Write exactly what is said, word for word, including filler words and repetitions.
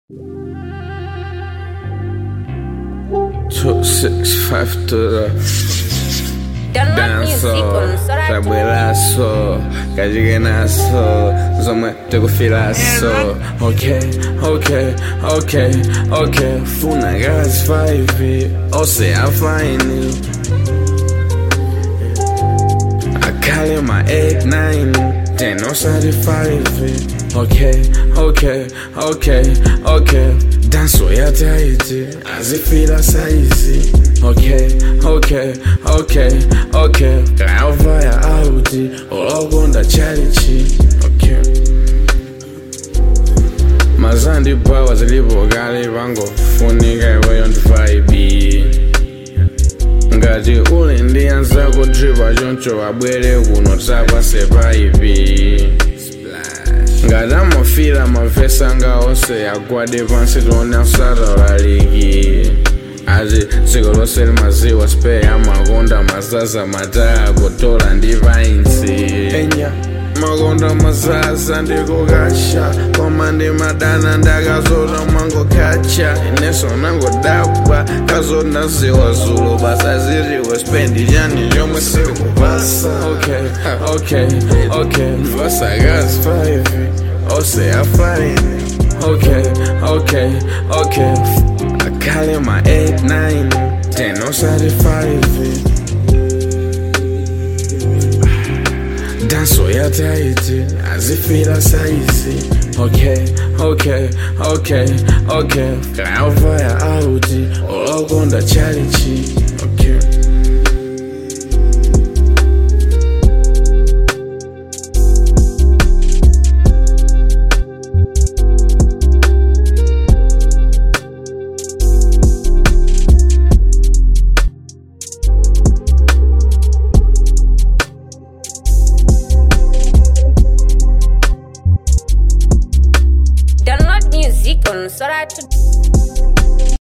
Two, six, five to the danzo, trabuelazo, calleguenazo, zoma tego filazo. Okay, okay, okay, okay. Funa gas five, or say I find you. I call you my eight, nine, ten, or thirty-five. Okay, okay, okay, okay. Danso ya taiti, azifila saizi. Okay, okay, okay, okay. Kalva ya Audi, ologonda chalichi. Okay. Mazandi bawa zilibo gali vango funika iweyo vibe. Ngati uli ndianza kudriba joncho wabwere kuno tsapa sepaipi. Ngati amafila mavesa nga onse agwade pansi tione usata la ligi. Azi dziko lonse limaziwa spare amakonda mazaza mataya kutola ndi vainsi. Enya makonda mazaza ndikukasha koma ndi madana ndakazota mangokacha. Ineso nangodabwa kazota ziwa zulu basa ziriwe spendi chani chomwe sikupasa. Okay, okay, okay. Vasa gas five, ose afine. Okay, okay, okay. I call him my eight, nine, ten, or thirty-five. Danso ya taiti, azifila saizi. Okay, okay, okay, okay. Kalva ya Audi, ologonda chalichi. Okay. Download music on Sora to